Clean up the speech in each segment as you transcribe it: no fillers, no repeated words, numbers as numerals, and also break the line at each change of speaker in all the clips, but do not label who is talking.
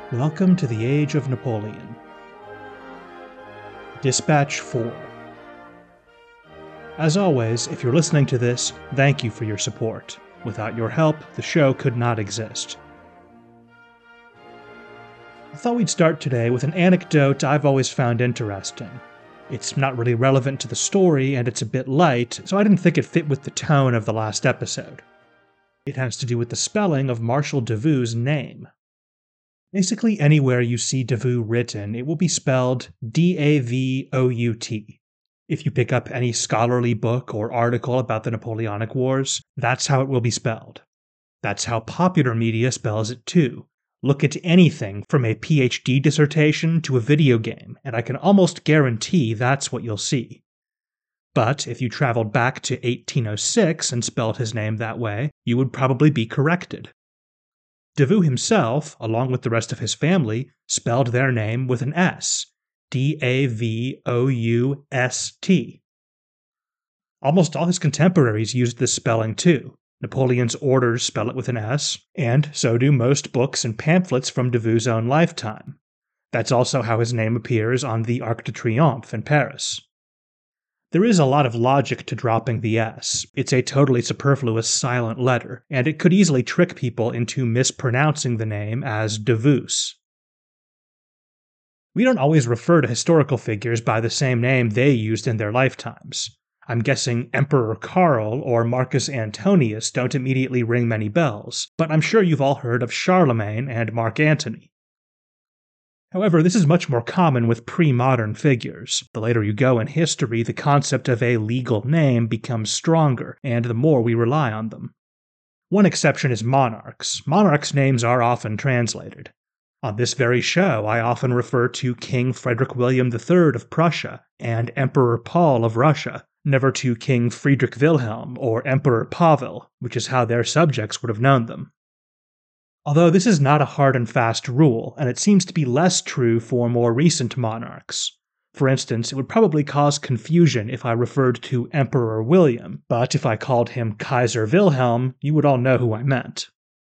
Welcome to the Age of Napoleon. Dispatch 4. As always, if you're listening to this, thank you for your support. Without your help, the show could not exist. I thought we'd start today with an anecdote I've always found interesting. It's not really relevant to the story, and it's a bit light, so I didn't think it fit with the tone of the last episode. It has to do with the spelling of Marshal Davout's name. Basically, anywhere you see Davout written, it will be spelled D-A-V-O-U-T. If you pick up any scholarly book or article about the Napoleonic Wars, that's how it will be spelled. That's how popular media spells it too. Look at anything from a PhD dissertation to a video game, and I can almost guarantee that's what you'll see. But if you traveled back to 1806 and spelled his name that way, you would probably be corrected. Davout himself, along with the rest of his family, spelled their name with an S, D-A-V-O-U-S-T. Almost all his contemporaries used this spelling too. Napoleon's orders spell it with an S, and so do most books and pamphlets from Davout's own lifetime. That's also how his name appears on the Arc de Triomphe in Paris. There is a lot of logic to dropping the S. It's a totally superfluous silent letter, and it could easily trick people into mispronouncing the name as Davus. We don't always refer to historical figures by the same name they used in their lifetimes. I'm guessing Emperor Karl or Marcus Antonius don't immediately ring many bells, but I'm sure you've all heard of Charlemagne and Mark Antony. However, this is much more common with pre-modern figures. The later you go in history, the concept of a legal name becomes stronger, and the more we rely on them. One exception is monarchs. Monarchs' names are often translated. On this very show, I often refer to King Frederick William III of Prussia and Emperor Paul of Russia, never to King Friedrich Wilhelm or Emperor Pavel, which is how their subjects would have known them. Although this is not a hard and fast rule, and it seems to be less true for more recent monarchs. For instance, it would probably cause confusion if I referred to Emperor William, but if I called him Kaiser Wilhelm, you would all know who I meant.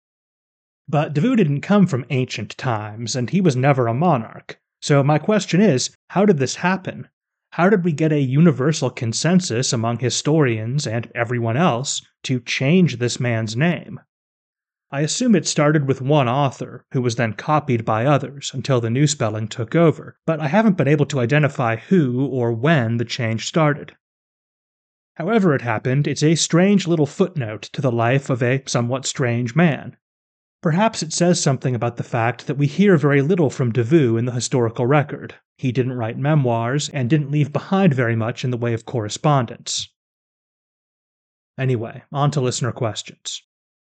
But Davout didn't come from ancient times, and he was never a monarch. So my question is, how did this happen? How did we get a universal consensus among historians and everyone else to change this man's name? I assume it started with one author, who was then copied by others until the new spelling took over, but I haven't been able to identify who or when the change started. However it happened, it's a strange little footnote to the life of a somewhat strange man. Perhaps it says something about the fact that we hear very little from Davout in the historical record. He didn't write memoirs and didn't leave behind very much in the way of correspondence. Anyway, on to listener questions.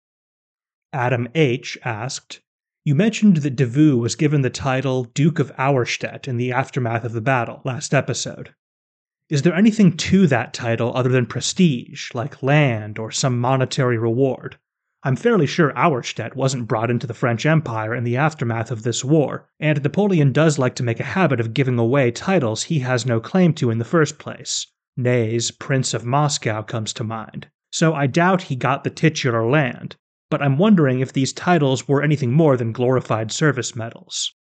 Adam H. asked, "You mentioned that Davout was given the title Duke of Auerstedt in the aftermath of the battle last episode. Is there anything to that title other than prestige, like land or some monetary reward? I'm fairly sure Auerstedt wasn't brought into the French Empire in the aftermath of this war, and Napoleon does like to make a habit of giving away titles he has no claim to in the first place. Ney's Prince of Moscow comes to mind, so I doubt he got the titular land. But I'm wondering if these titles were anything more than glorified service medals."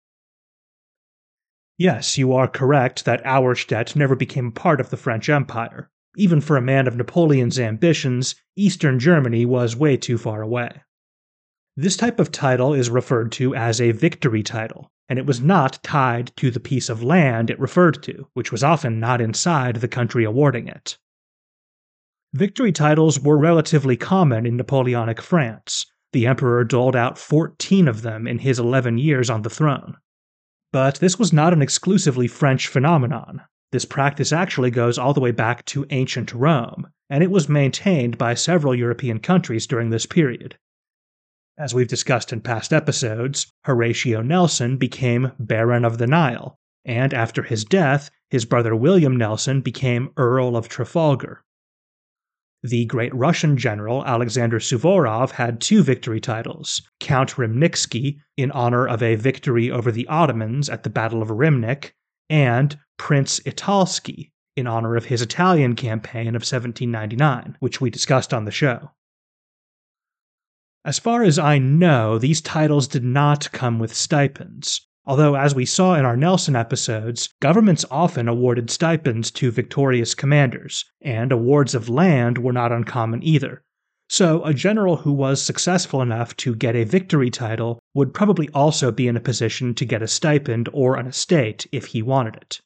Yes, you are correct that Auerstedt never became part of the French Empire. Even for a man of Napoleon's ambitions, Eastern Germany was way too far away. This type of title is referred to as a victory title, and it was not tied to the piece of land it referred to, which was often not inside the country awarding it. Victory titles were relatively common in Napoleonic France. The emperor doled out 14 of them in his 11 years on the throne. But this was not an exclusively French phenomenon. This practice actually goes all the way back to ancient Rome, and it was maintained by several European countries during this period. As we've discussed in past episodes, Horatio Nelson became Baron of the Nile, and after his death, his brother William Nelson became Earl of Trafalgar. The great Russian general Alexander Suvorov had two victory titles, Count Rymnitsky, in honor of a victory over the Ottomans at the Battle of Rymnik, and Prince Italsky, in honor of his Italian campaign of 1799, which we discussed on the show. As far as I know, these titles did not come with stipends. Although, as we saw in our Nelson episodes, governments often awarded stipends to victorious commanders, and awards of land were not uncommon either. So, a general who was successful enough to get a victory title would probably also be in a position to get a stipend or an estate if he wanted it.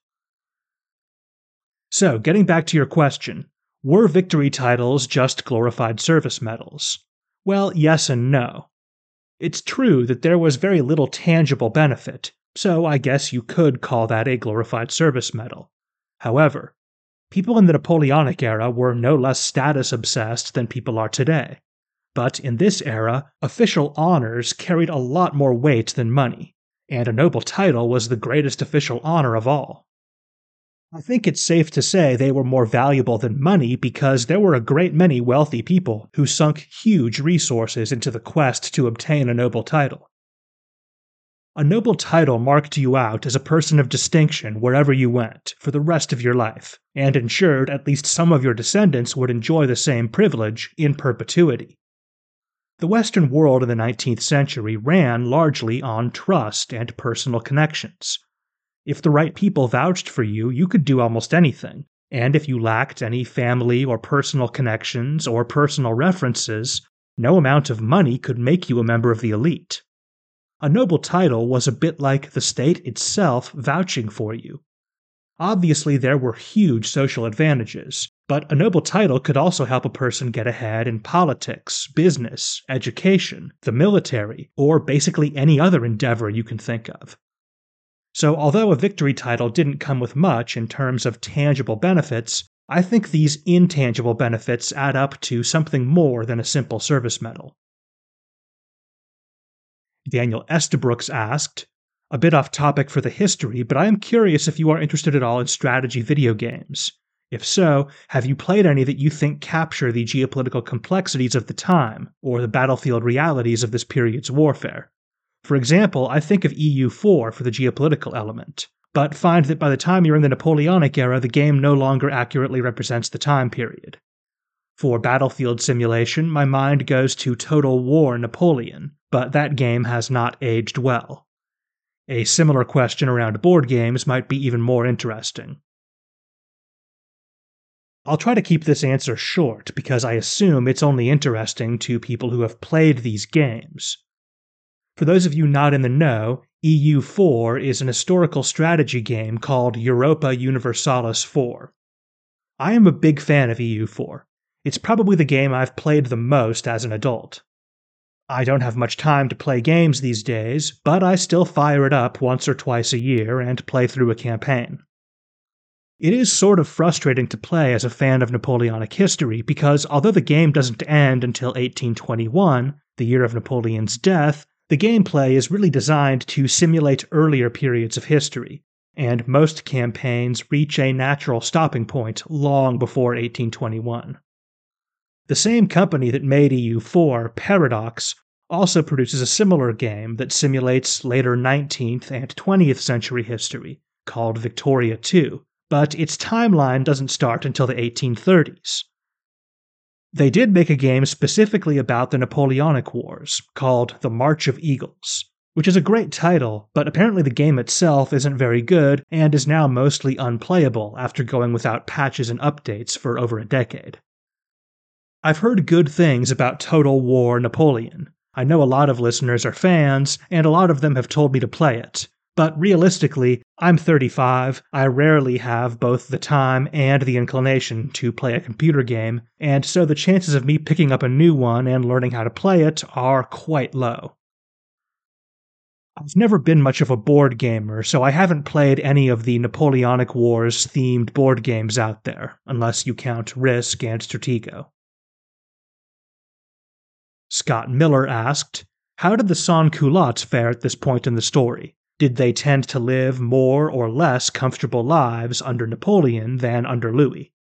So, getting back to your question, were victory titles just glorified service medals? Well, yes and no. It's true that there was very little tangible benefit, so I guess you could call that a glorified service medal. However, people in the Napoleonic era were no less status-obsessed than people are today. But in this era, official honors carried a lot more weight than money, and a noble title was the greatest official honor of all. I think it's safe to say they were more valuable than money because there were a great many wealthy people who sunk huge resources into the quest to obtain a noble title. A noble title marked you out as a person of distinction wherever you went for the rest of your life, and ensured at least some of your descendants would enjoy the same privilege in perpetuity. The Western world in the 19th century ran largely on trust and personal connections. If the right people vouched for you, you could do almost anything, and if you lacked any family or personal connections or personal references, no amount of money could make you a member of the elite. A noble title was a bit like the state itself vouching for you. Obviously, there were huge social advantages, but a noble title could also help a person get ahead in politics, business, education, the military, or basically any other endeavor you can think of. So although a victory title didn't come with much in terms of tangible benefits, I think these intangible benefits add up to something more than a simple service medal. Daniel Estabrooks asked, a bit off topic for the history, but I am curious if you are interested at all in strategy video games. If so, have you played any that you think capture the geopolitical complexities of the time, or the battlefield realities of this period's warfare? For example, I think of EU4 for the geopolitical element, but find that by the time you're in the Napoleonic era, the game no longer accurately represents the time period. For battlefield simulation, my mind goes to Total War Napoleon, but that game has not aged well. A similar question around board games might be even more interesting. I'll try to keep this answer short because I assume it's only interesting to people who have played these games. For those of you not in the know, EU4 is an historical strategy game called Europa Universalis 4. I am a big fan of EU4. It's probably the game I've played the most as an adult. I don't have much time to play games these days, but I still fire it up once or twice a year and play through a campaign. It is sort of frustrating to play as a fan of Napoleonic history because although the game doesn't end until 1821, the year of Napoleon's death, the gameplay is really designed to simulate earlier periods of history, and most campaigns reach a natural stopping point long before 1821. The same company that made EU4, Paradox, also produces a similar game that simulates later 19th and 20th century history, called Victoria 2, but its timeline doesn't start until the 1830s. They did make a game specifically about the Napoleonic Wars, called The March of Eagles, which is a great title, but apparently the game itself isn't very good and is now mostly unplayable after going without patches and updates for over a decade. I've heard good things about Total War Napoleon. I know a lot of listeners are fans, and a lot of them have told me to play it. But realistically, I'm 35, I rarely have both the time and the inclination to play a computer game, and so the chances of me picking up a new one and learning how to play it are quite low. I've never been much of a board gamer, so I haven't played any of the Napoleonic Wars themed board games out there, unless you count Risk and Stratego. Scott Miller asked, how did the sans-culottes fare at this point in the story? Did they tend to live more or less comfortable lives under Napoleon than under Louis?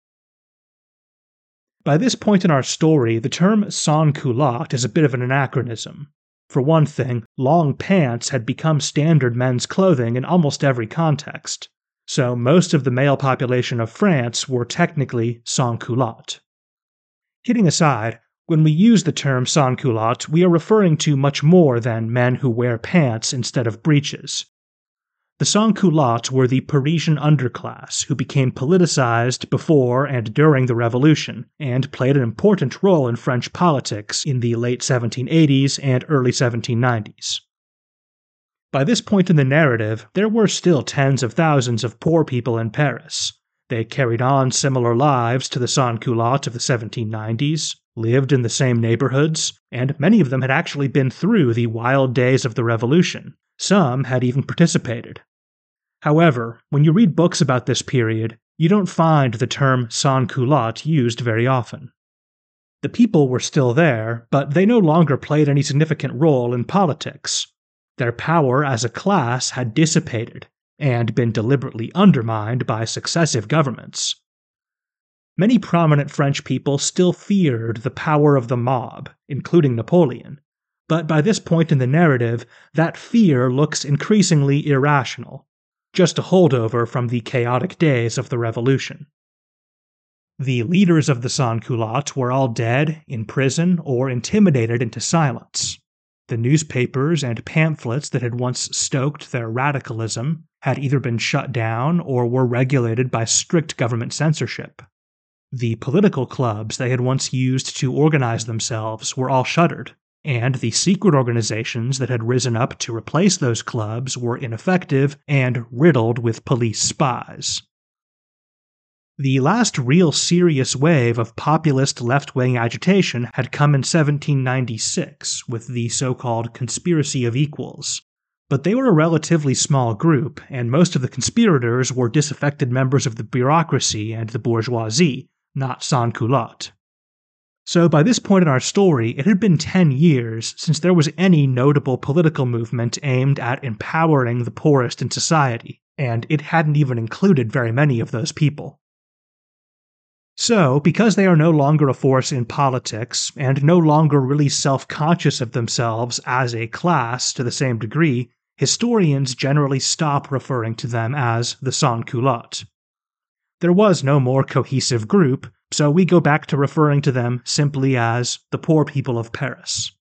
By this point in our story, the term sans-culotte is a bit of an anachronism. For one thing, long pants had become standard men's clothing in almost every context, so most of the male population of France were technically sans-culotte. Kidding aside, When we use the term sans-culotte, we are referring to much more than men who wear pants instead of breeches. The sans-culottes were the Parisian underclass who became politicized before and during the Revolution, and played an important role in French politics in the late 1780s and early 1790s. By this point in the narrative, there were still tens of thousands of poor people in Paris. They carried on similar lives to the sans-culottes of the 1790s, lived in the same neighborhoods, and many of them had actually been through the wild days of the Revolution. Some had even participated. However, when you read books about this period, you don't find the term sans-culotte used very often. The people were still there, but they no longer played any significant role in politics. Their power as a class had dissipated and been deliberately undermined by successive governments. Many prominent French people still feared the power of the mob, including Napoleon, but by this point in the narrative, that fear looks increasingly irrational, just a holdover from the chaotic days of the Revolution. The leaders of the sans-culottes were all dead, in prison, or intimidated into silence. The newspapers and pamphlets that had once stoked their radicalism had either been shut down or were regulated by strict government censorship. The political clubs they had once used to organize themselves were all shuttered, and the secret organizations that had risen up to replace those clubs were ineffective and riddled with police spies. The last real serious wave of populist left-wing agitation had come in 1796 with the so-called Conspiracy of Equals, but they were a relatively small group, and most of the conspirators were disaffected members of the bureaucracy and the bourgeoisie, not sans-culottes. So by this point in our story, it had been 10 years since there was any notable political movement aimed at empowering the poorest in society, and it hadn't even included very many of those people. So, because they are no longer a force in politics, and no longer really self-conscious of themselves as a class to the same degree, historians generally stop referring to them as the sans-culottes. There was no more cohesive group, so we go back to referring to them simply as the poor people of Paris.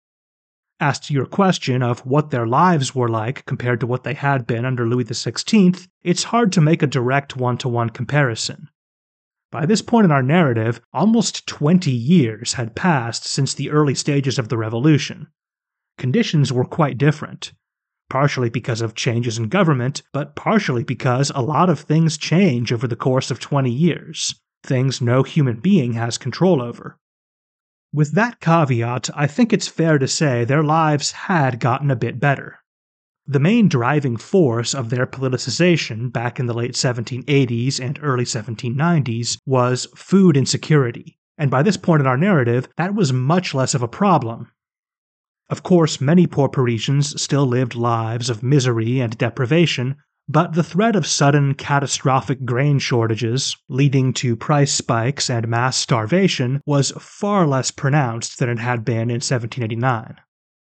As to your question of what their lives were like compared to what they had been under Louis XVI, it's hard to make a direct one-to-one comparison. By this point in our narrative, almost 20 years had passed since the early stages of the Revolution. Conditions were quite different, partially because of changes in government, but partially because a lot of things change over the course of 20 years, things no human being has control over. With that caveat, I think it's fair to say their lives had gotten a bit better. The main driving force of their politicization back in the late 1780s and early 1790s was food insecurity, and by this point in our narrative, that was much less of a problem. Of course, many poor Parisians still lived lives of misery and deprivation, but the threat of sudden, catastrophic grain shortages, leading to price spikes and mass starvation, was far less pronounced than it had been in 1789.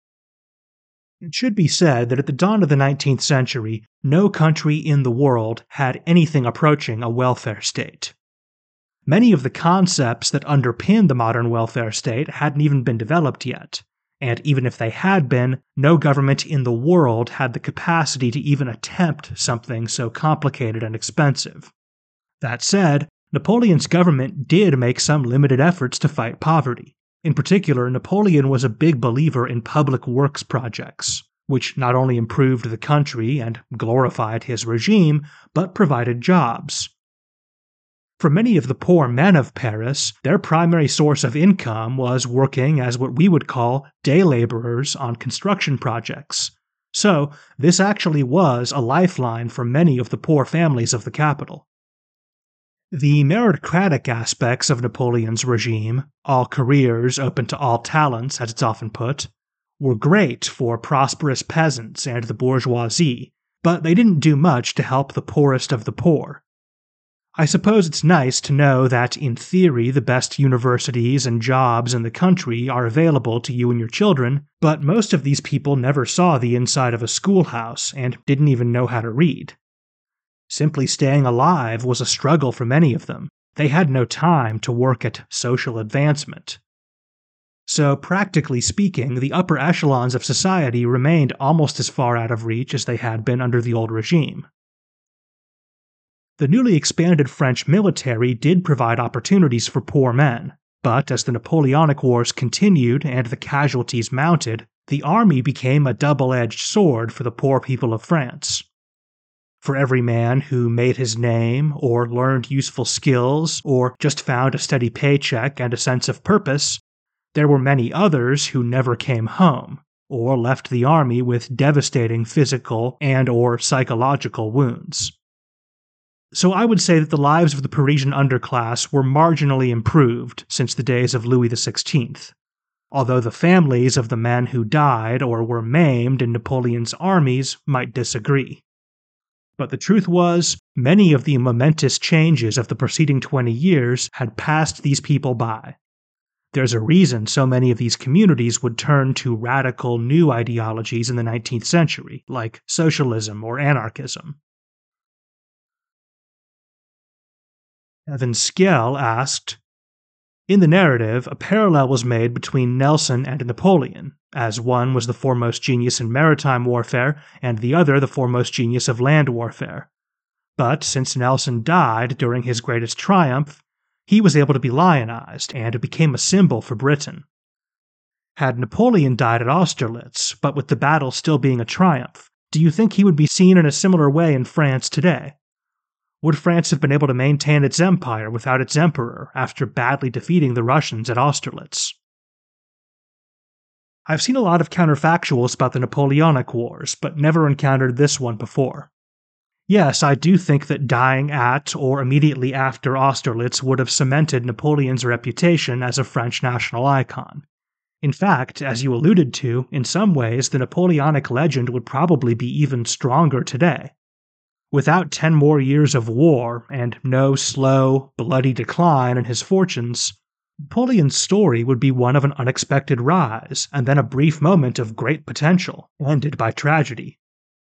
It should be said that at the dawn of the 19th century, no country in the world had anything approaching a welfare state. Many of the concepts that underpin the modern welfare state hadn't even been developed yet, and even if they had been, no government in the world had the capacity to even attempt something so complicated and expensive. That said, Napoleon's government did make some limited efforts to fight poverty. In particular, Napoleon was a big believer in public works projects, which not only improved the country and glorified his regime, but provided jobs. For many of the poor men of Paris, their primary source of income was working as what we would call day laborers on construction projects. So, this actually was a lifeline for many of the poor families of the capital. The meritocratic aspects of Napoleon's regime, all careers open to all talents as it's often put, were great for prosperous peasants and the bourgeoisie, but they didn't do much to help the poorest of the poor. I suppose it's nice to know that in theory the best universities and jobs in the country are available to you and your children, but most of these people never saw the inside of a schoolhouse and didn't even know how to read. Simply staying alive was a struggle for many of them. They had no time to work at social advancement. So, practically speaking, the upper echelons of society remained almost as far out of reach as they had been under the old regime. The newly expanded French military did provide opportunities for poor men, but as the Napoleonic Wars continued and the casualties mounted, the army became a double-edged sword for the poor people of France. For every man who made his name, or learned useful skills, or just found a steady paycheck and a sense of purpose, there were many others who never came home, or left the army with devastating physical and/or psychological wounds. So I would say that the lives of the Parisian underclass were marginally improved since the days of Louis XVI, although the families of the men who died or were maimed in Napoleon's armies might disagree. But the truth was, many of the momentous changes of the preceding 20 years had passed these people by. There's a reason so many of these communities would turn to radical new ideologies in the 19th century, like socialism or anarchism. Evan Skell asked, in the narrative, a parallel was made between Nelson and Napoleon, as one was the foremost genius in maritime warfare and the other the foremost genius of land warfare. But since Nelson died during his greatest triumph, he was able to be lionized and became a symbol for Britain. Had Napoleon died at Austerlitz, but with the battle still being a triumph, do you think he would be seen in a similar way in France today? Would France have been able to maintain its empire without its emperor after badly defeating the Russians at Austerlitz? I've seen a lot of counterfactuals about the Napoleonic Wars, but never encountered this one before. Yes, I do think that dying at or immediately after Austerlitz would have cemented Napoleon's reputation as a French national icon. In fact, as you alluded to, in some ways the Napoleonic legend would probably be even stronger today. Without 10 more years of war and no slow, bloody decline in his fortunes, Napoleon's story would be one of an unexpected rise and then a brief moment of great potential, ended by tragedy.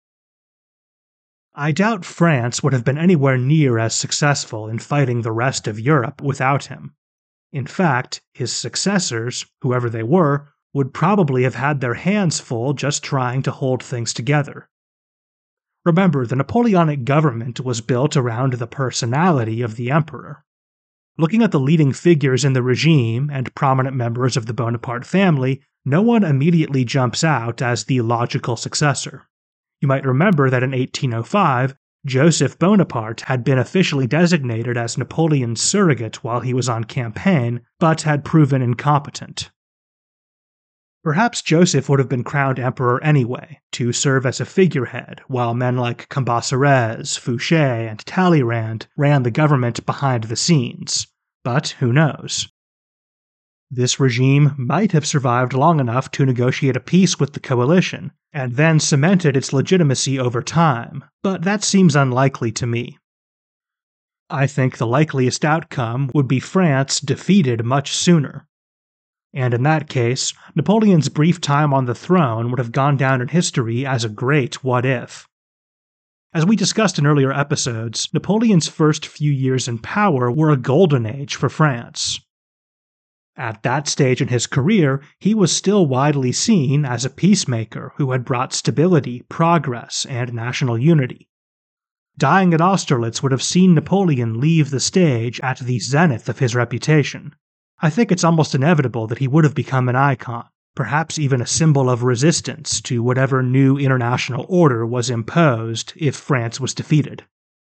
I doubt France would have been anywhere near as successful in fighting the rest of Europe without him. In fact, his successors, whoever they were, would probably have had their hands full just trying to hold things together. Remember, the Napoleonic government was built around the personality of the emperor. Looking at the leading figures in the regime and prominent members of the Bonaparte family, no one immediately jumps out as the logical successor. You might remember that in 1805, Joseph Bonaparte had been officially designated as Napoleon's surrogate while he was on campaign, but had proven incompetent. Perhaps Joseph would have been crowned emperor anyway, to serve as a figurehead, while men like Cambacérès, Fouché, and Talleyrand ran the government behind the scenes. But who knows? This regime might have survived long enough to negotiate a peace with the coalition, and then cemented its legitimacy over time, but that seems unlikely to me. I think the likeliest outcome would be France defeated much sooner. And in that case, Napoleon's brief time on the throne would have gone down in history as a great what-if. As we discussed in earlier episodes, Napoleon's first few years in power were a golden age for France. At that stage in his career, he was still widely seen as a peacemaker who had brought stability, progress, and national unity. Dying at Austerlitz would have seen Napoleon leave the stage at the zenith of his reputation. I think it's almost inevitable that he would have become an icon, perhaps even a symbol of resistance to whatever new international order was imposed if France was defeated.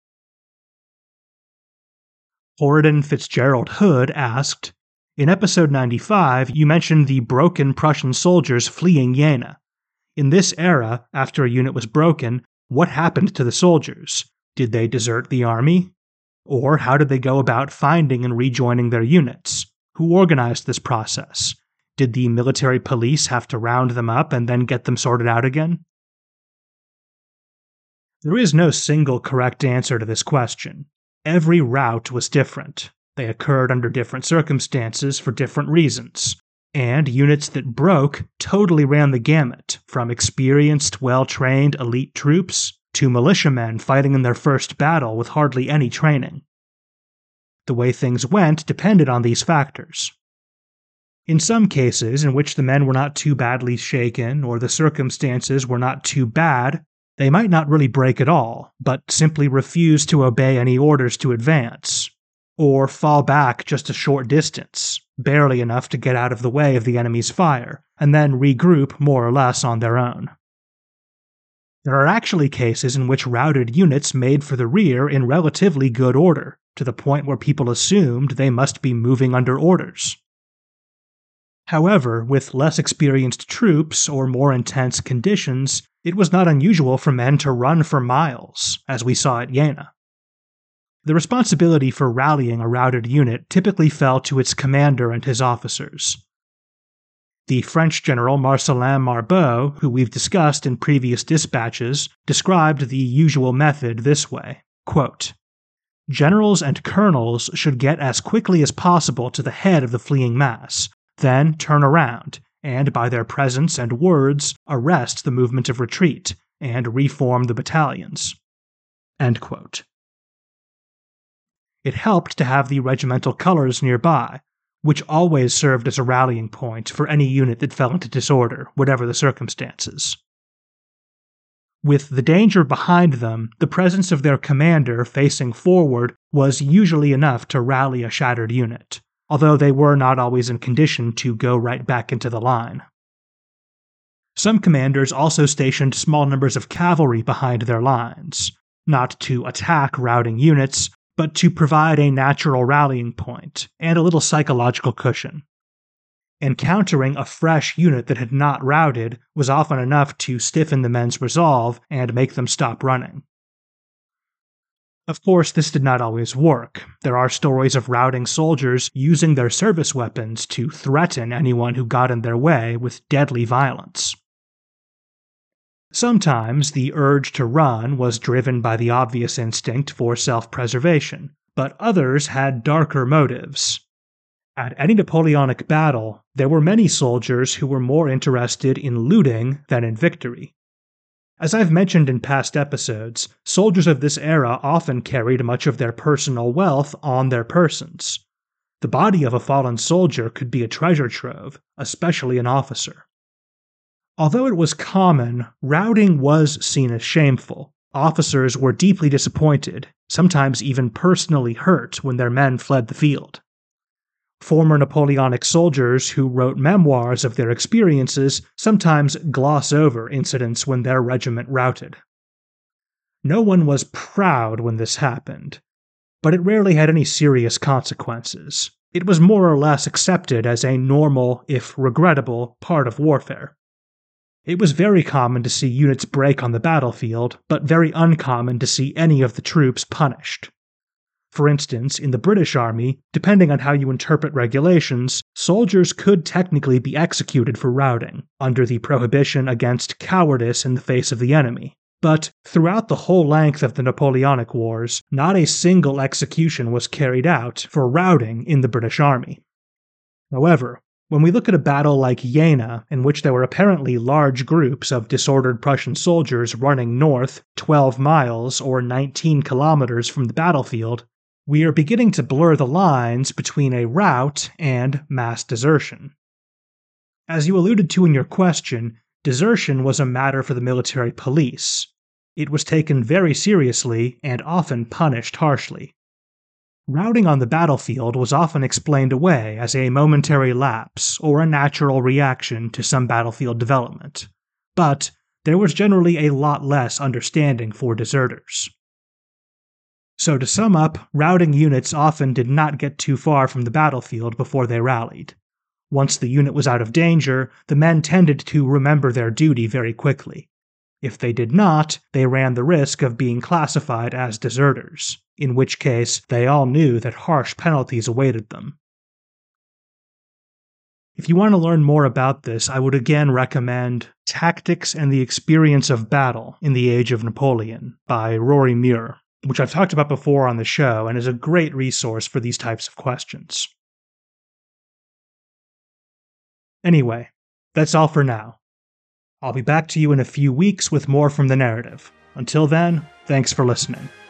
Horadin Fitzgerald Hood asked, in episode 95, you mentioned the broken Prussian soldiers fleeing Jena. In this era, after a unit was broken, what happened to the soldiers? Did they desert the army? Or how did they go about finding and rejoining their units? Who organized this process? Did the military police have to round them up and then get them sorted out again? There is no single correct answer to this question. Every rout was different. They occurred under different circumstances for different reasons, and units that broke totally ran the gamut, from experienced, well-trained elite troops to militiamen fighting in their first battle with hardly any training. The way things went depended on these factors. In some cases in which the men were not too badly shaken or the circumstances were not too bad, they might not really break at all, but simply refuse to obey any orders to advance, or fall back just a short distance, barely enough to get out of the way of the enemy's fire, and then regroup more or less on their own. There are actually cases in which routed units made for the rear in relatively good order, to the point where people assumed they must be moving under orders. However, with less experienced troops or more intense conditions, it was not unusual for men to run for miles, as we saw at Jena. The responsibility for rallying a routed unit typically fell to its commander and his officers. The French general Marcellin Marbeau, who we've discussed in previous dispatches, described the usual method this way, quote, "Generals and colonels should get as quickly as possible to the head of the fleeing mass, then turn around, and by their presence and words arrest the movement of retreat, and reform the battalions." End quote. It helped to have the regimental colors nearby, which always served as a rallying point for any unit that fell into disorder, whatever the circumstances. With the danger behind them, the presence of their commander facing forward was usually enough to rally a shattered unit, although they were not always in condition to go right back into the line. Some commanders also stationed small numbers of cavalry behind their lines, not to attack routing units, but to provide a natural rallying point and a little psychological cushion. Encountering a fresh unit that had not routed was often enough to stiffen the men's resolve and make them stop running. Of course, this did not always work. There are stories of routing soldiers using their service weapons to threaten anyone who got in their way with deadly violence. Sometimes the urge to run was driven by the obvious instinct for self-preservation, but others had darker motives. At any Napoleonic battle, there were many soldiers who were more interested in looting than in victory. As I've mentioned in past episodes, soldiers of this era often carried much of their personal wealth on their persons. The body of a fallen soldier could be a treasure trove, especially an officer. Although it was common, routing was seen as shameful. Officers were deeply disappointed, sometimes even personally hurt when their men fled the field. Former Napoleonic soldiers who wrote memoirs of their experiences sometimes gloss over incidents when their regiment routed. No one was proud when this happened, but it rarely had any serious consequences. It was more or less accepted as a normal, if regrettable, part of warfare. It was very common to see units break on the battlefield, but very uncommon to see any of the troops punished. For instance, in the British Army, depending on how you interpret regulations, soldiers could technically be executed for routing, under the prohibition against cowardice in the face of the enemy. But throughout the whole length of the Napoleonic Wars, not a single execution was carried out for routing in the British Army. However, when we look at a battle like Jena, in which there were apparently large groups of disordered Prussian soldiers running north 12 miles or 19 kilometers from the battlefield, we are beginning to blur the lines between a rout and mass desertion. As you alluded to in your question, desertion was a matter for the military police. It was taken very seriously and often punished harshly. Routing on the battlefield was often explained away as a momentary lapse or a natural reaction to some battlefield development, but there was generally a lot less understanding for deserters. So to sum up, routing units often did not get too far from the battlefield before they rallied. Once the unit was out of danger, the men tended to remember their duty very quickly. If they did not, they ran the risk of being classified as deserters, in which case they all knew that harsh penalties awaited them. If you want to learn more about this, I would again recommend Tactics and the Experience of Battle in the Age of Napoleon by Rory Muir, which I've talked about before on the show and is a great resource for these types of questions. Anyway, that's all for now. I'll be back to you in a few weeks with more from the narrative. Until then, thanks for listening.